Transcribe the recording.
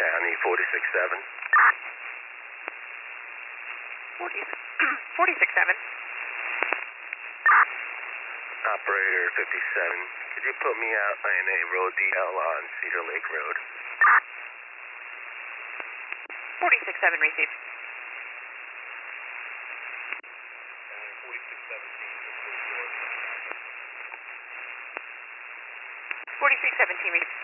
County, 467. 467. Operator 57, could you put me out in a road DL on Cedar Lake Road? 467 received. 4617 received.